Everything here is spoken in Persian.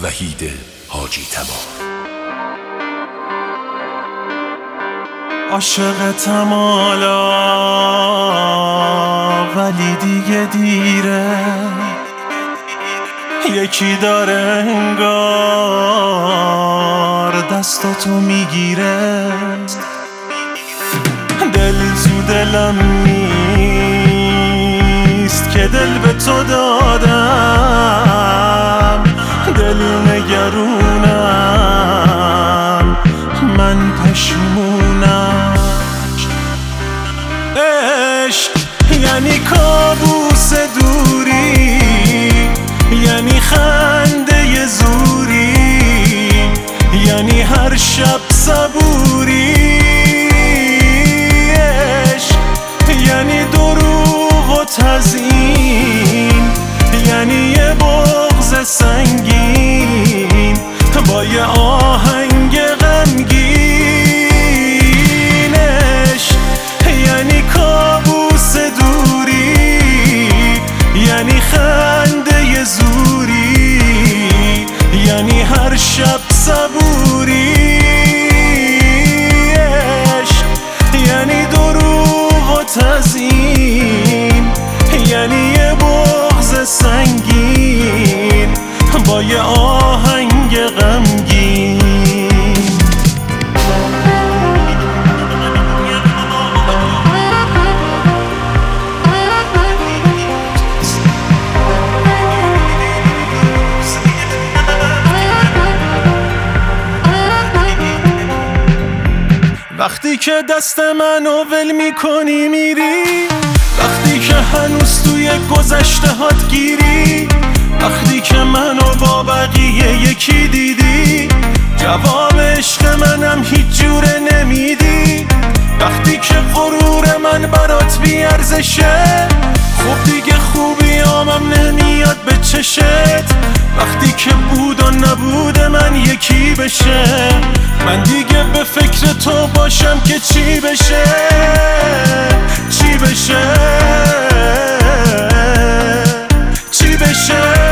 وحید حاجی تمام. عاشقتم حالا ولی دیگه دیره، یکی داره انگار دستاتو میگیره، دل تو دلم نیست که دل به تو دادم، دل نگرونم من پشیمونم. عشق یعنی کابوس دوری، یعنی خنده زوری، یعنی هر شب صبوری. عشق یعنی دروغ و تزیین، یعنی یه بغض سنگین با یه آهنگ غمگین. عشق یعنی کابوس دوری، یعنی خنده زوری، یعنی هر شب صبوری. عشق یعنی دروغ و تزیین، یعنی یه بغض سنگین با یه آهنگ غمگین. وقتی که دست منو ول میکنی میری، وقتی که هنوز توی گذشته هات گیری، وقتی که منو با بقیه یکی دیدی، جواب عشق منم هیچ جوره نمیدی. وقتی که غرور من برات بیارزشه، خب دیگه خوبیامم نمیاد به چشت. وقتی که بود و نبود من یکی بشه، من دیگه به فکر تو باشم که چی بشه، چی بشه، چی بشه.